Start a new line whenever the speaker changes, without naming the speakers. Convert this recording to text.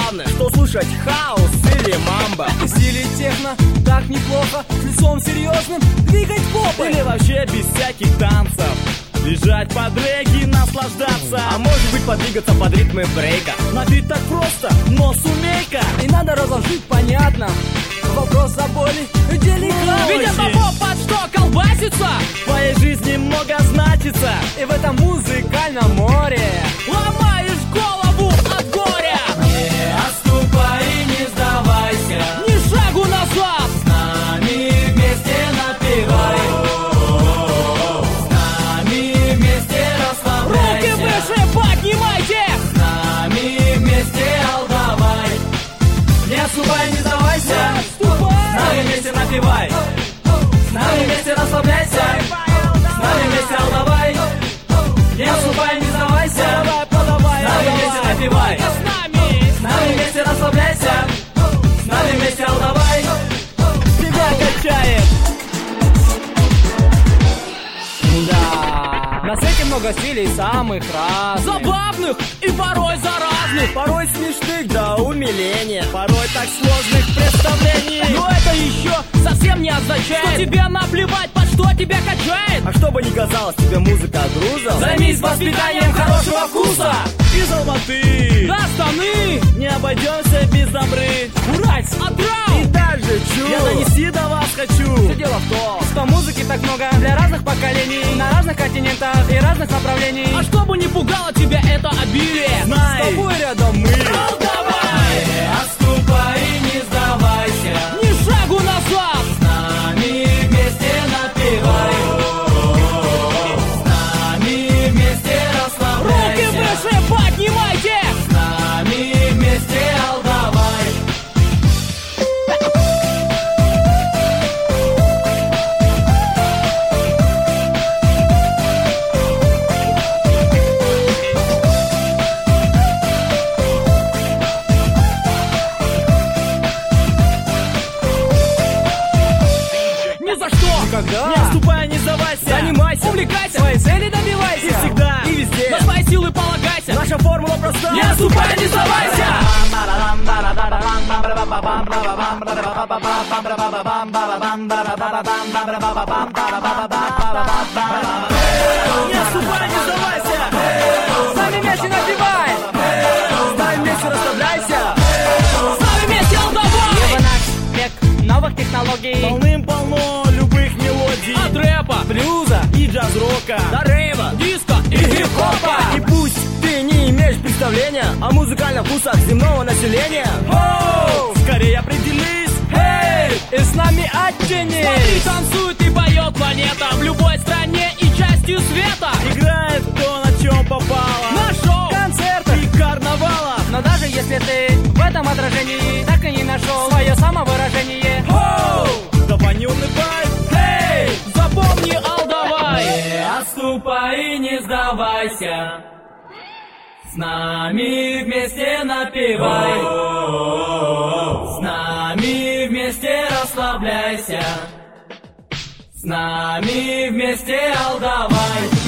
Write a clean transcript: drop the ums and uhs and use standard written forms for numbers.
главное, что слушать хаос или мамба.
В стиле техно так неплохо, с лицом серьезным двигать попой.
Или вообще без всяких танцев лежать под регги, наслаждаться. А может быть подвигаться под ритмы брейка. На бит так просто, но сумей-ка.
И надо разложить понятно вопрос о боли, деликатно.
Ведь это поп под что колбасится, в твоей жизни много значится.
И в этом музыкальном море
ломаешь голову от горя.
Не отступай и не сдавайся,
ни шагу назад.
с нами вместе напевай, с нами вместе расслабляйся,
Руки выше поднимайте,
с нами вместе алдавай. Не отступай, не сдавайся, с нами вместе напевай, с нами вместе расслабляйся, с нами вместе алдавай. Не отступай, не сдавайся,
подавай,
с нами вместе напевай,
с
нами вместе расслабляйся, с нами вместе алдавай.
тебя качает.
Да, на свете много стилей самых разных,
Забавных и порой заразных, порой смешных до умиления, порой так сложных представлений. Но это еще совсем не означает, что тебе наплевать, под что тебя качает. А чтобы не казалось тебе музыка грузом,
займись воспитанием хорошего вкуса.
из Алматы
Да, штаны,
не обойдемся без добры.
Уральск,
И
Атрау.
даже чу я донести до вас хочу.
Все дело в том, что музыки так много для разных поколений, на разных континентах и разных направлений.
А чтобы не пугало тебя это обилие, знай,
С тобой рядом мы.
давай,
Отступай и не сдавайся,
ни шагу назад.
с нами вместе напевай, с нами вместе
Руки
расслабляйся,
выше поднимайте.
с нами вместе алдавай.
Ни за что,
Никогда.
не отступай, не сдавайся.
Занимайся,
увлекайся,
своей цели добивайся.
и всегда,
и везде.
на свои силы полагайся.
Наша формула проста.
Не отступай, не сдавайся. Не отступай, не сдавайся.
С нами вместе напевай, с нами вместе расслабляйся.
С нами вместе алдавай.
Ибо наш век новых технологий,
Полным-полно любых мелодий,
от рэпа, блюза,
и джаз-рока,
до рейва,
диско и
хип-хопа.
И пусть ты не имеешь представления о музыкальных вкусах земного населения,
Оу!
скорее определись.
Эй, и с нами
Смотри,
оттяни.
танцует и поет планета в любой стране и части света. Играет то, на чем попало,
На шоу, концертах.
и карнавала.
Но даже если ты в этом отражении так и не нашел свое самовыражение,
Оу! Давай не унывай,
эй,
запомни, алдавай.
отступай и не сдавайся, с нами вместе напевай, с нами вместе расслабляйся, с нами вместе алдавай.